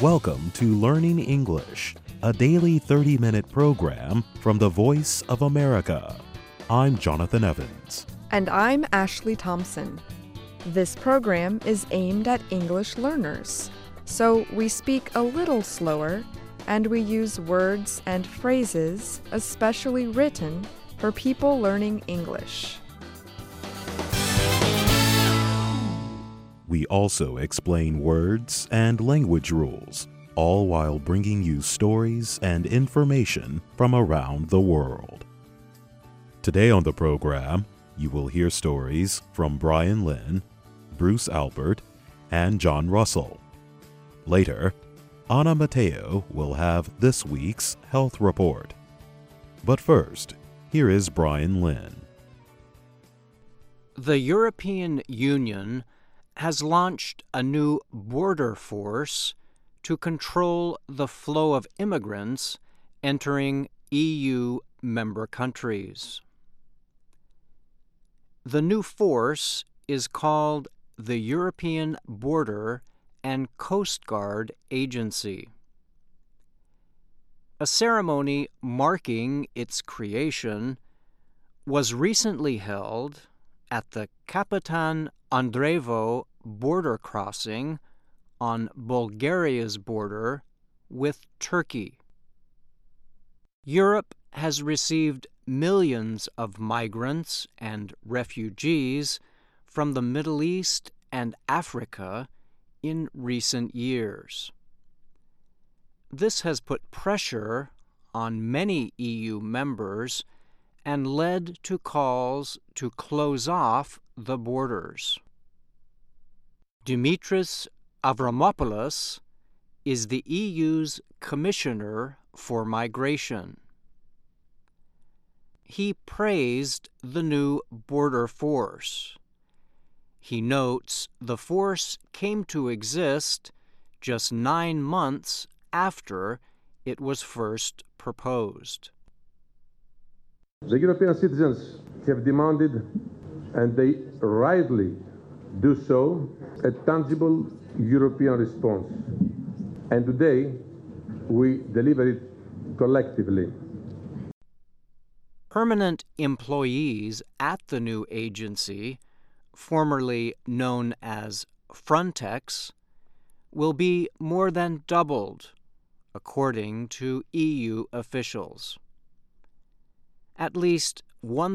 Welcome to Learning English, a daily 30-minute program from the Voice of America. I'm Jonathan Evans. And I'm Ashley Thompson. This program is aimed at English learners, so we speak a little slower and we use words and phrases especially written for people learning English. We also explain words and language rules, all while bringing you stories and information from around the world. Today on the program, you will hear stories from Brian Lynn, Bruce Albert, and John Russell. Later, Ana Mateo will have this week's health report. But first, here is Brian Lynn. The European Union has launched a new border force to control the flow of immigrants entering EU member countries. The new force is called the European Border and Coast Guard Agency. A ceremony marking its creation was recently held at the Kapitan Andreevo border crossing on Bulgaria's border with Turkey. Europe has received millions of migrants and refugees from the Middle East and Africa in recent years. This has put pressure on many EU members and led to calls to close off the borders. Dimitris Avramopoulos is the EU's Commissioner for Migration. He praised the new border force. He notes the force came to exist just 9 months after it was first proposed. The European citizens have demanded, and they rightly do so, a tangible European response. And today, we deliver it collectively. Permanent employees at the new agency, formerly known as Frontex, will be more than doubled, according to EU officials. At least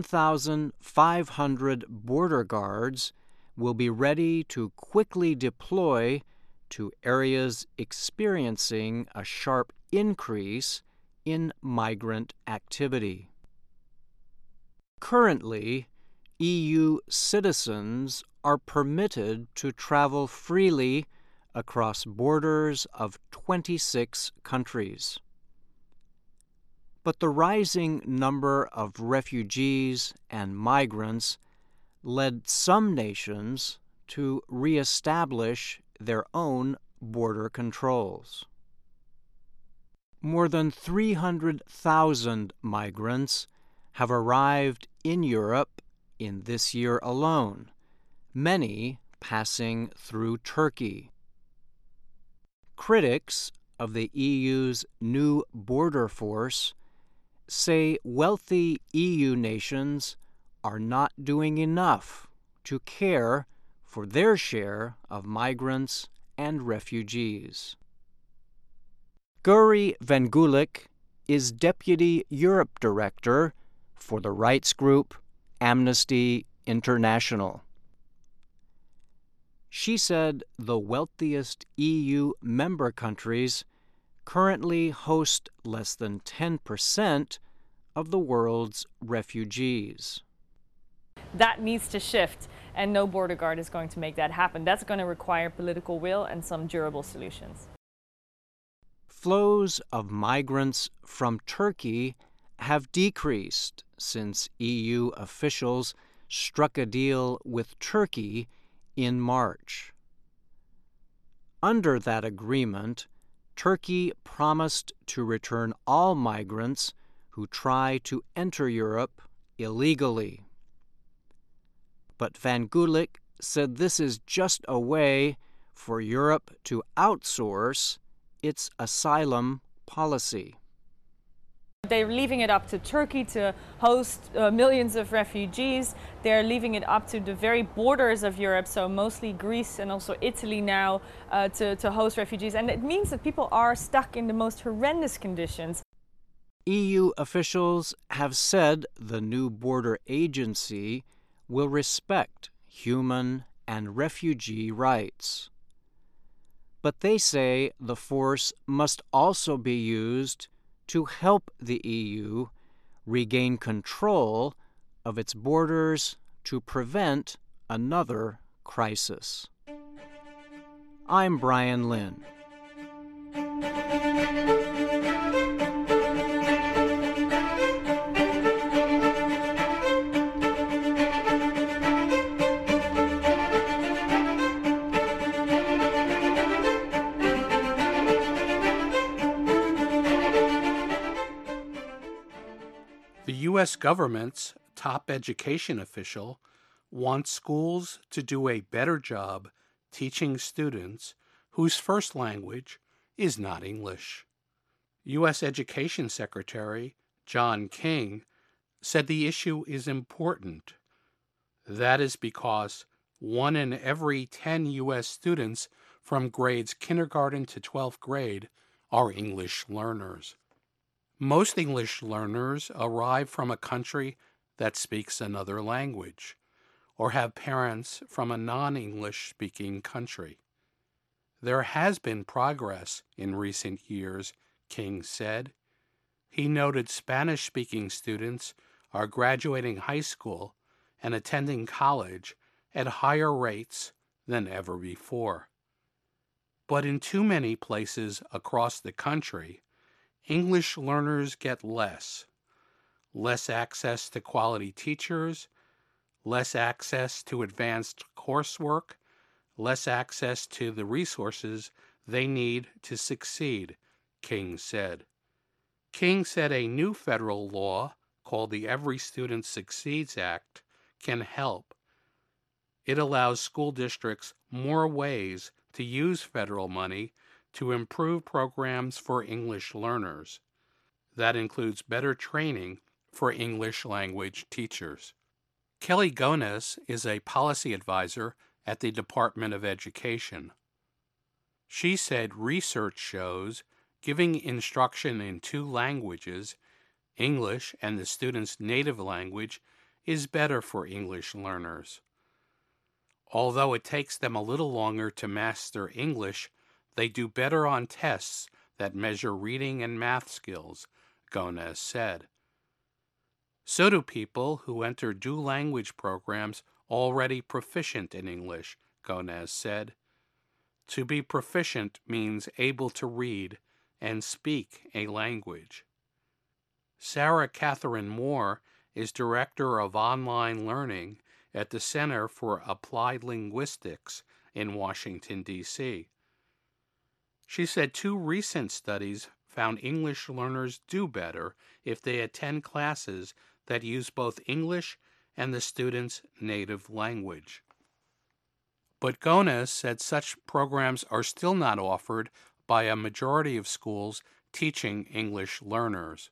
1,500 border guards will be ready to quickly deploy to areas experiencing a sharp increase in migrant activity. Currently, EU citizens are permitted to travel freely across borders of 26 countries. But the rising number of refugees and migrants led some nations to reestablish their own border controls. More than 300,000 migrants have arrived in Europe in this year alone, many passing through Turkey. Critics of the EU's new border force say wealthy EU nations are not doing enough to care for their share of migrants and refugees. Guri Vengulik is Deputy Europe Director for the rights group Amnesty International. She said the wealthiest EU member countries currently host less than 10% of the world's refugees. That needs to shift, and no border guard is going to make that happen. That's going to require political will and some durable solutions. Flows of migrants from Turkey have decreased since EU officials struck a deal with Turkey in March. Under that agreement, Turkey promised to return all migrants who try to enter Europe illegally. But Vengulik said this is just a way for Europe to outsource its asylum policy. They're leaving it up to Turkey to host millions of refugees. They're leaving it up to the very borders of Europe, so mostly Greece and also Italy now, to host refugees. And it means that people are stuck in the most horrendous conditions. EU officials have said the new border agency will respect human and refugee rights. But they say the force must also be used to help the EU regain control of its borders to prevent another crisis. I'm Brian Lynn. The U.S. government's top education official wants schools to do a better job teaching students whose first language is not English. U.S. Education Secretary John King said the issue is important. That is because 1 in every 10 U.S. students from grades kindergarten to 12th grade are English learners. Most English learners arrive from a country that speaks another language, or have parents from a non-English speaking country. There has been progress in recent years, King said. He noted Spanish-speaking students are graduating high school and attending college at higher rates than ever before. But in too many places across the country, English learners get less access to quality teachers, less access to advanced coursework, less access to the resources they need to succeed, King said. King said a new federal law called the Every Student Succeeds Act can help. It allows school districts more ways to use federal money to improve programs for English learners. That includes better training for English language teachers. Kelly Gones is a policy advisor at the Department of Education. She said research shows giving instruction in 2 languages, English and the student's native language, is better for English learners. Although it takes them a little longer to master English, they do better on tests that measure reading and math skills, Gones said. So do people who enter dual language programs already proficient in English, Gones said. To be proficient means able to read and speak a language. Sarah Catherine Moore is Director of Online Learning at the Center for Applied Linguistics in Washington, D.C. She said 2 recent studies found English learners do better if they attend classes that use both English and the student's native language. But Gones said such programs are still not offered by a majority of schools teaching English learners.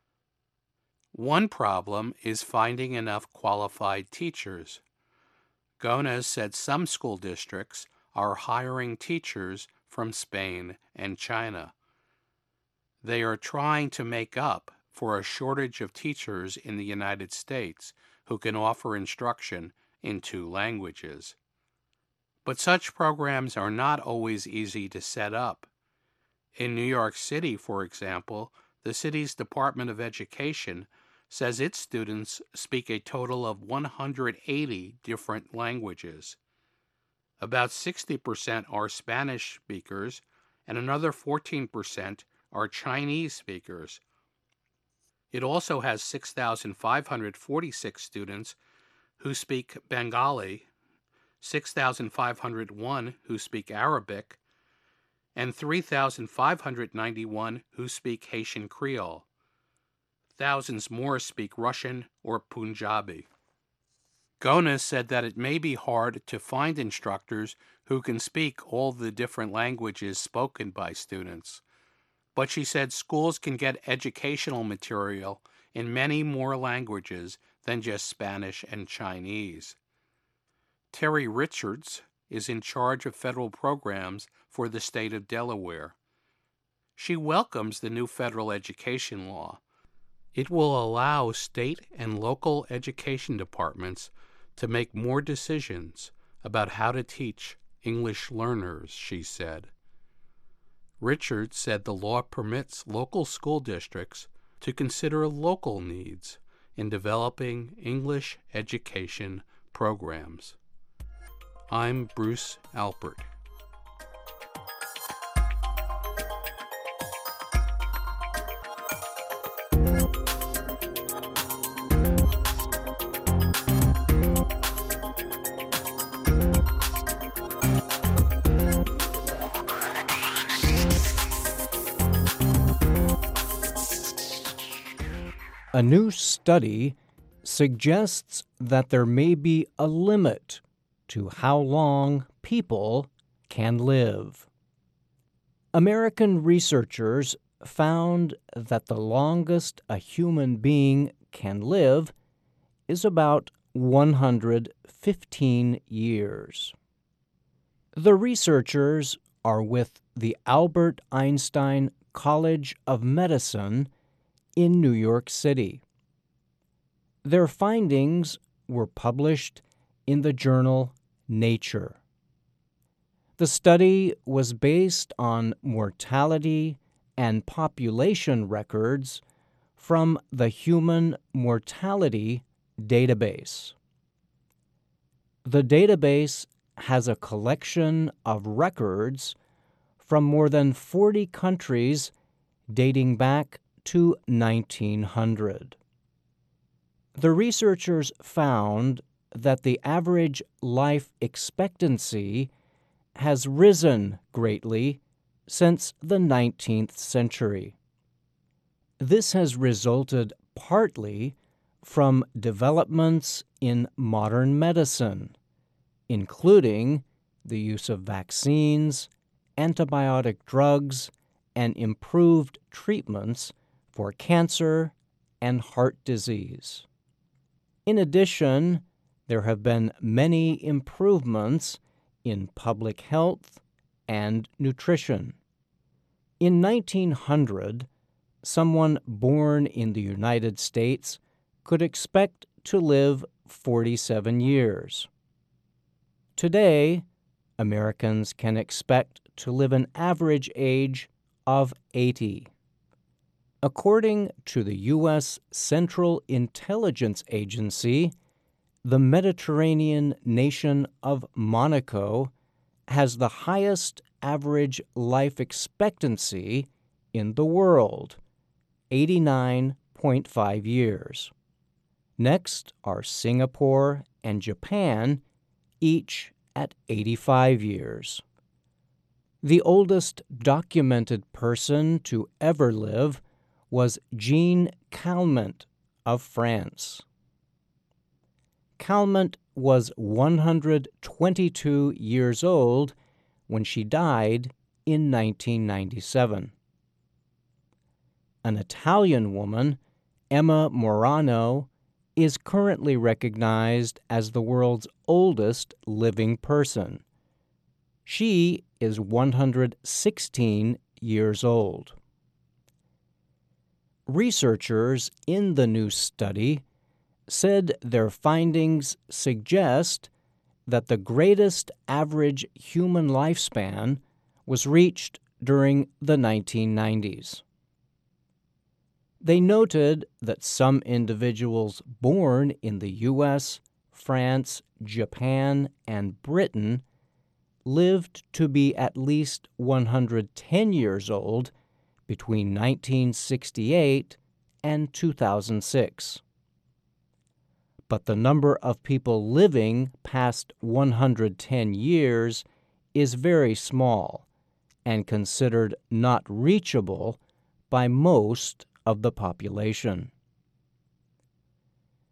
One problem is finding enough qualified teachers. Gones said some school districts are hiring teachers from Spain and China. They are trying to make up for a shortage of teachers in the United States who can offer instruction in 2 languages. But such programs are not always easy to set up. In New York City, for example, the city's Department of Education says its students speak a total of 180 different languages. About 60% are Spanish speakers, and another 14% are Chinese speakers. It also has 6,546 students who speak Bengali, 6,501 who speak Arabic, and 3,591 who speak Haitian Creole. Thousands more speak Russian or Punjabi. Gona said that it may be hard to find instructors who can speak all the different languages spoken by students, but she said schools can get educational material in many more languages than just Spanish and Chinese. Terry Richards is in charge of federal programs for the state of Delaware. She welcomes the new federal education law. It will allow state and local education departments to make more decisions about how to teach English learners, she said. Richards said the law permits local school districts to consider local needs in developing English education programs. I'm Bruce Alpert. A new study suggests that there may be a limit to how long people can live. American researchers found that the longest a human being can live is about 115 years. The researchers are with the Albert Einstein College of Medicine in New York City. Their findings were published in the journal Nature. The study was based on mortality and population records from the Human Mortality Database. The database has a collection of records from more than 40 countries dating back to 1900. The researchers found that the average life expectancy has risen greatly since the 19th century. This has resulted partly from developments in modern medicine, including the use of vaccines, antibiotic drugs, and improved treatments for cancer and heart disease. In addition, there have been many improvements in public health and nutrition. In 1900, someone born in the United States could expect to live 47 years. Today, Americans can expect to live an average age of 80. According to the U.S. Central Intelligence Agency, the Mediterranean nation of Monaco has the highest average life expectancy in the world, 89.5 years. Next are Singapore and Japan, each at 85 years. The oldest documented person to ever live was Jeanne Calment of France. Calment was 122 years old when she died in 1997. An Italian woman, Emma Morano, is currently recognized as the world's oldest living person. She is 116 years old. Researchers in the new study said their findings suggest that the greatest average human lifespan was reached during the 1990s. They noted that some individuals born in the U.S., France, Japan, and Britain lived to be at least 110 years old between 1968 and 2006. But the number of people living past 110 years is very small and considered not reachable by most of the population.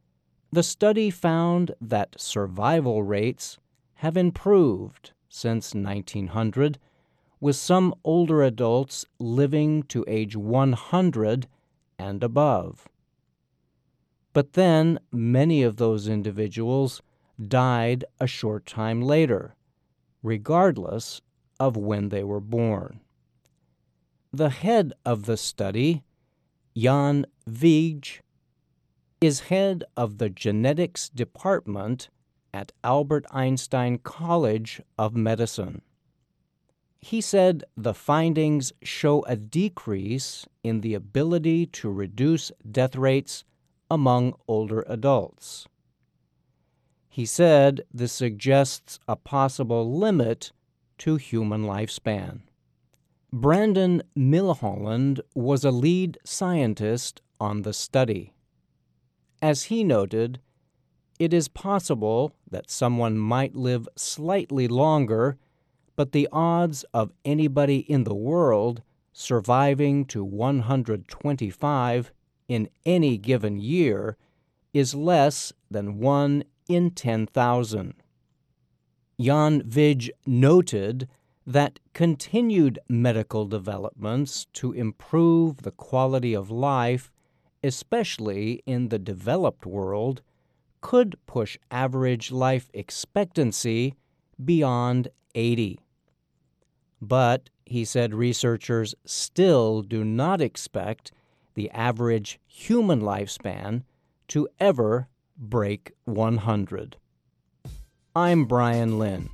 The study found that survival rates have improved since 1900, with some older adults living to age 100 and above. But then many of those individuals died a short time later, regardless of when they were born. The head of the study, Jan Vij, is head of the genetics department at Albert Einstein College of Medicine. He said the findings show a decrease in the ability to reduce death rates among older adults. He said this suggests a possible limit to human lifespan. Brandon Milholland was a lead scientist on the study. As he noted, it is possible that someone might live slightly longer, but the odds of anybody in the world surviving to 125 in any given year is less than 1 in 10,000. Jan Vij noted that continued medical developments to improve the quality of life, especially in the developed world, could push average life expectancy beyond 80. But, he said, researchers still do not expect the average human lifespan to ever break 100. I'm Brian Lynn.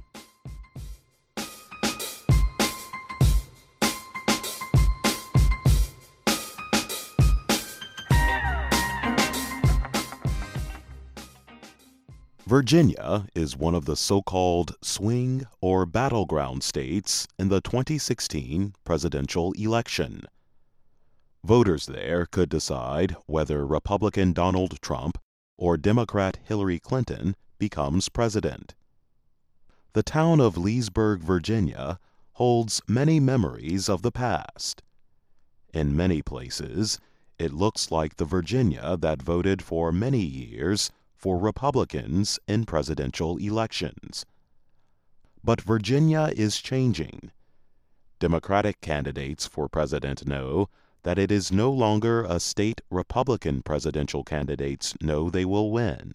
Virginia is one of the so-called swing or battleground states in the 2016 presidential election. Voters there could decide whether Republican Donald Trump or Democrat Hillary Clinton becomes president. The town of Leesburg, Virginia, holds many memories of the past. In many places, it looks like the Virginia that voted for many years for Republicans in presidential elections. But Virginia is changing. Democratic candidates for president know that it is no longer a state Republican presidential candidates know they will win.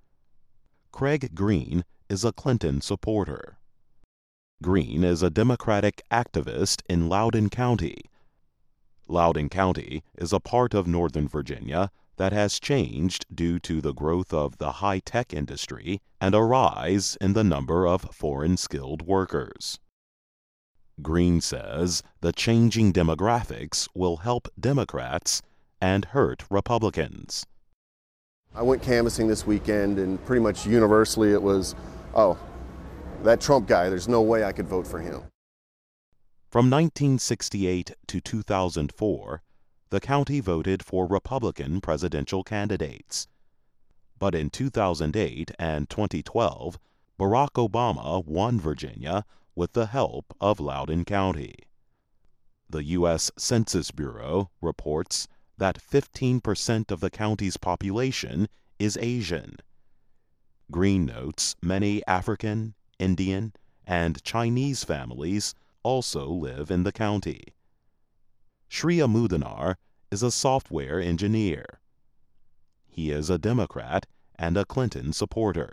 Craig Green is a Clinton supporter. Green is a Democratic activist in Loudoun County. Loudoun County is a part of Northern Virginia that has changed due to the growth of the high-tech industry and a rise in the number of foreign skilled workers. Green says the changing demographics will help Democrats and hurt Republicans. I went canvassing this weekend, and pretty much universally it was, oh, that Trump guy, there's no way I could vote for him. From 1968 to 2004, the county voted for Republican presidential candidates. But in 2008 and 2012, Barack Obama won Virginia with the help of Loudoun County. The U.S. Census Bureau reports that 15% of the county's population is Asian. Green notes many African, Indian, and Chinese families also live in the county. Shreya Mudanar is a software engineer. He is a Democrat and a Clinton supporter.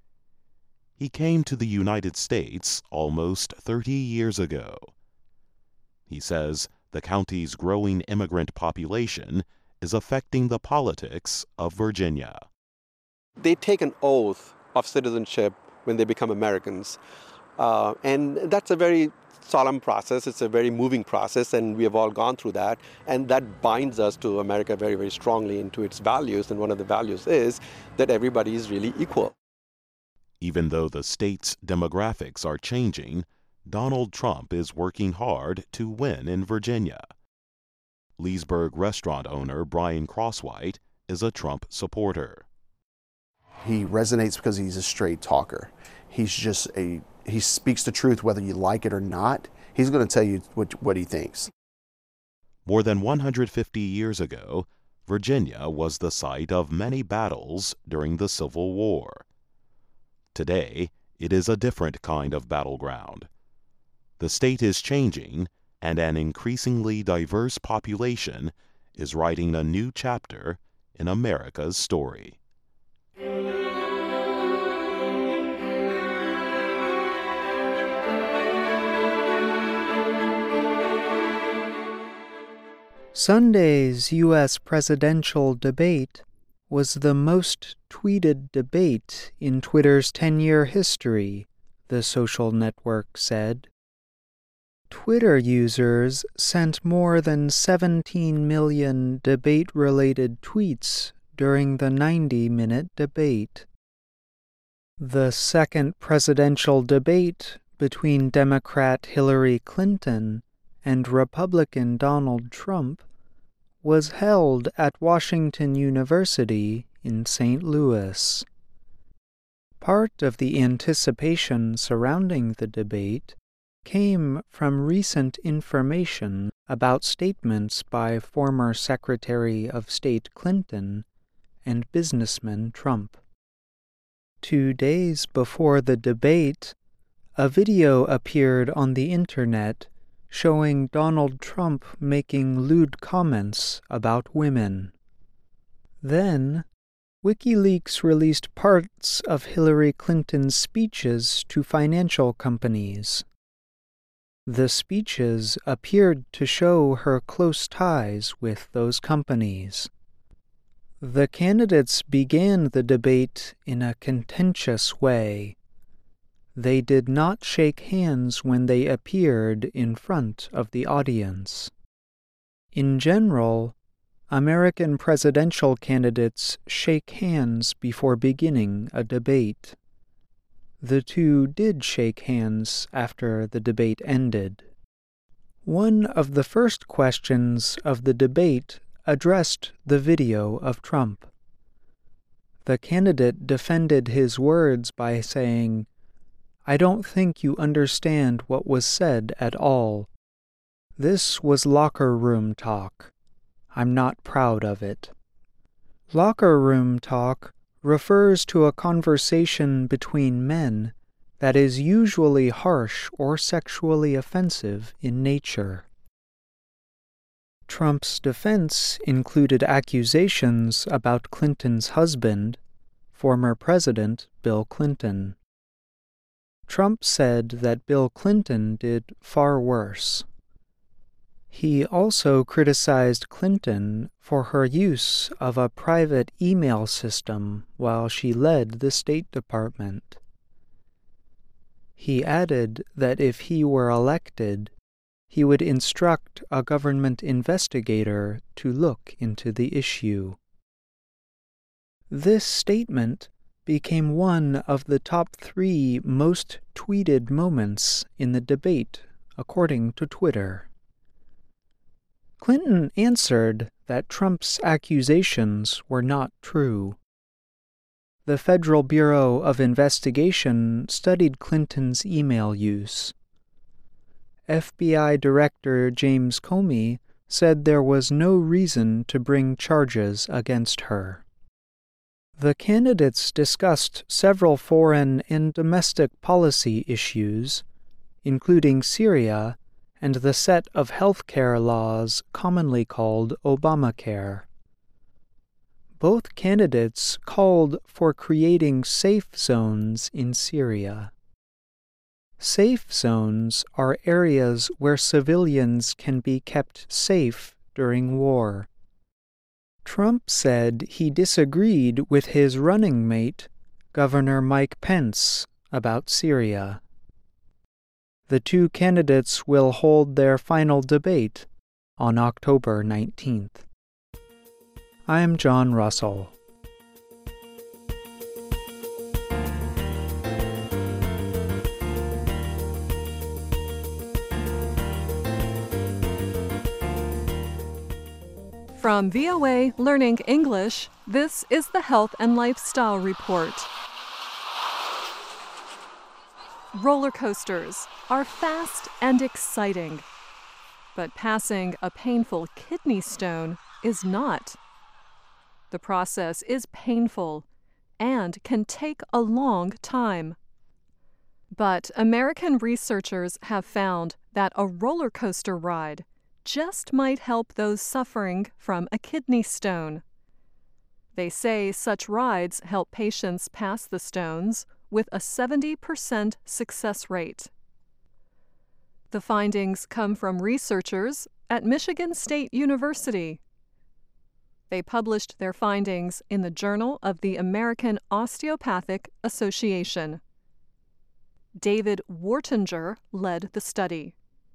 He came to the United States almost 30 years ago. He says the county's growing immigrant population is affecting the politics of Virginia. They take an oath of citizenship when they become Americans. And that's a very solemn process. It's a very moving process, and we have all gone through that. And that binds us to America very, very strongly into its values. And one of the values is that everybody is really equal. Even though the state's demographics are changing, Donald Trump is working hard to win in Virginia. Leesburg restaurant owner Brian Crosswhite is a Trump supporter. He resonates because he's a straight talker. He speaks the truth whether you like it or not. He's going to tell you what he thinks. More than 150 years ago, Virginia was the site of many battles during the Civil War. Today, it is a different kind of battleground. The state is changing, and an increasingly diverse population is writing a new chapter in America's story. Sunday's U.S. presidential debate was the most tweeted debate in Twitter's 10-year history, the social network said. Twitter users sent more than 17 million debate-related tweets during the 90-minute debate. The second presidential debate between Democrat Hillary Clinton and Republican Donald Trump was held at Washington University in St. Louis. Part of the anticipation surrounding the debate came from recent information about statements by former Secretary of State Clinton and businessman Trump. 2 days before the debate, a video appeared on the internet showing Donald Trump making lewd comments about women. Then, WikiLeaks released parts of Hillary Clinton's speeches to financial companies. The speeches appeared to show her close ties with those companies. The candidates began the debate in a contentious way. They did not shake hands when they appeared in front of the audience. In general, American presidential candidates shake hands before beginning a debate. The two did shake hands after the debate ended. One of the first questions of the debate addressed the video of Trump. The candidate defended his words by saying, "I don't think you understand what was said at all. This was locker room talk. I'm not proud of it." Locker room talk refers to a conversation between men that is usually harsh or sexually offensive in nature. Trump's defense included accusations about Clinton's husband, former President Bill Clinton. Trump said that Bill Clinton did far worse. He also criticized Clinton for her use of a private email system while she led the State Department. He added that if he were elected, he would instruct a government investigator to look into the issue. This statement became one of the top 3 most tweeted moments in the debate, according to Twitter. Clinton answered that Trump's accusations were not true. The Federal Bureau of Investigation studied Clinton's email use. FBI Director James Comey said there was no reason to bring charges against her. The candidates discussed several foreign and domestic policy issues, including Syria and the set of health care laws commonly called Obamacare. Both candidates called for creating safe zones in Syria. Safe zones are areas where civilians can be kept safe during war. Trump said he disagreed with his running mate, Governor Mike Pence, about Syria. The two candidates will hold their final debate on October 19th. I'm John Russell. From VOA Learning English, this is the Health and Lifestyle Report. Roller coasters are fast and exciting, but passing a painful kidney stone is not. The process is painful and can take a long time. But American researchers have found that a roller coaster ride just might help those suffering from a kidney stone. They say such rides help patients pass the stones with a 70% success rate. The findings come from researchers at Michigan State University. They published their findings in the Journal of the American Osteopathic Association. David Wartinger led the study.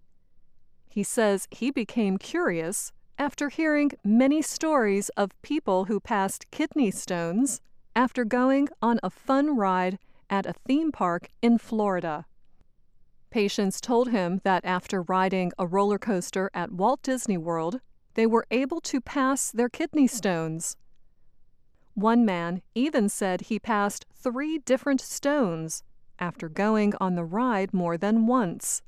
He says he became curious after hearing many stories of people who passed kidney stones after going on a fun ride at a theme park in Florida. Patients told him that after riding a roller coaster at Walt Disney World, they were able to pass their kidney stones. One man even said he passed 3 different stones after going on the ride more than once.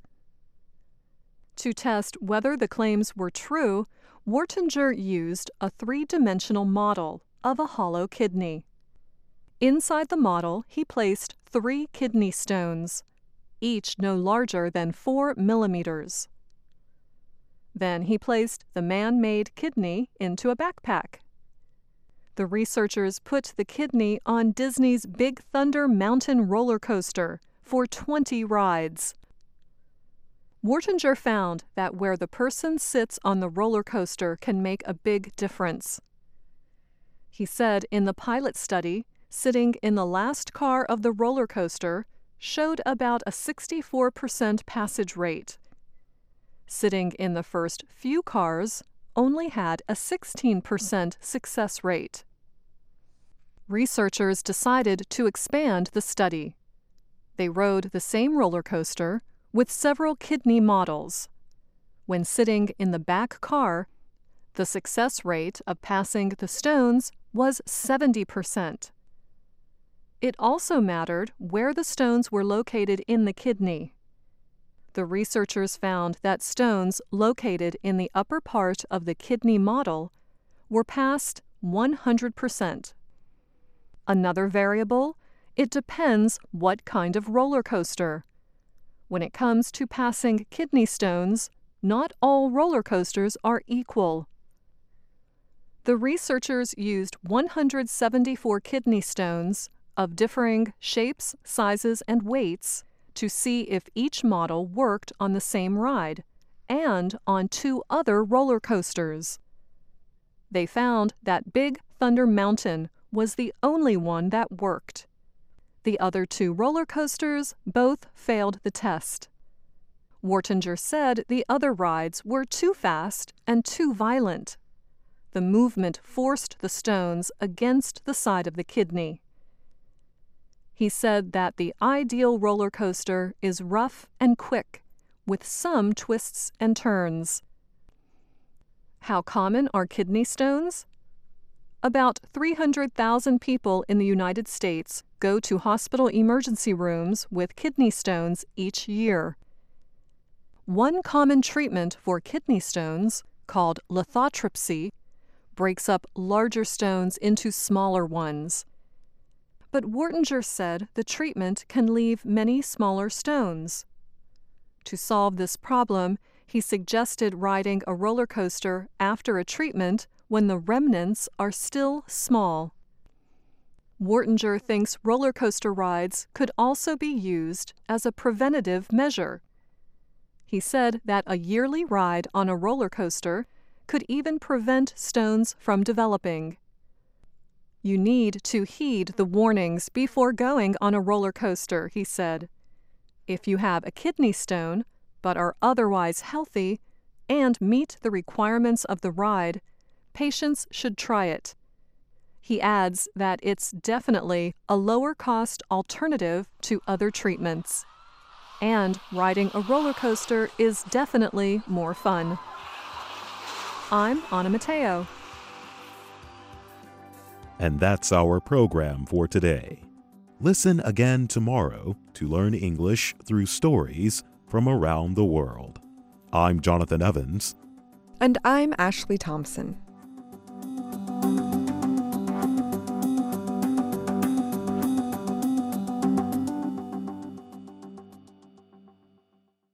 To test whether the claims were true, Wartinger used a 3-dimensional model of a hollow kidney. Inside the model, he placed 3 kidney stones, each no larger than 4 millimeters. Then he placed the man-made kidney into a backpack. The researchers put the kidney on Disney's Big Thunder Mountain roller coaster for 20 rides. Wartinger found that where the person sits on the roller coaster can make a big difference. He said in the pilot study, sitting in the last car of the roller coaster showed about a 64% passage rate. Sitting in the first few cars only had a 16% success rate. Researchers decided to expand the study. They rode the same roller coaster with several kidney models. When sitting in the back car, the success rate of passing the stones was 70%. It also mattered where the stones were located in the kidney. The researchers found that stones located in the upper part of the kidney model were passed 100%. Another variable, it depends what kind of roller coaster. When it comes to passing kidney stones, not all roller coasters are equal. The researchers used 174 kidney stones of differing shapes, sizes, and weights to see if each model worked on the same ride and on 2 other roller coasters. They found that Big Thunder Mountain was the only one that worked. The other 2 roller coasters both failed the test. Wartinger said the other rides were too fast and too violent. The movement forced the stones against the side of the kidney. He said that the ideal roller coaster is rough and quick, with some twists and turns. How common are kidney stones? About 300,000 people in the United States go to hospital emergency rooms with kidney stones each year. One common treatment for kidney stones, called lithotripsy, breaks up larger stones into smaller ones. But Wartinger said the treatment can leave many smaller stones. To solve this problem, he suggested riding a roller coaster after a treatment when the remnants are still small. Wartinger thinks roller coaster rides could also be used as a preventative measure. He said that a yearly ride on a roller coaster could even prevent stones from developing. You need to heed the warnings before going on a roller coaster, he said. If you have a kidney stone, but are otherwise healthy and meet the requirements of the ride, patients should try it. He adds that it's definitely a lower-cost alternative to other treatments. And riding a roller coaster is definitely more fun. I'm Anna Matteo. And that's our program for today. Listen again tomorrow to learn English through stories from around the world. I'm Jonathan Evans. And I'm Ashley Thompson.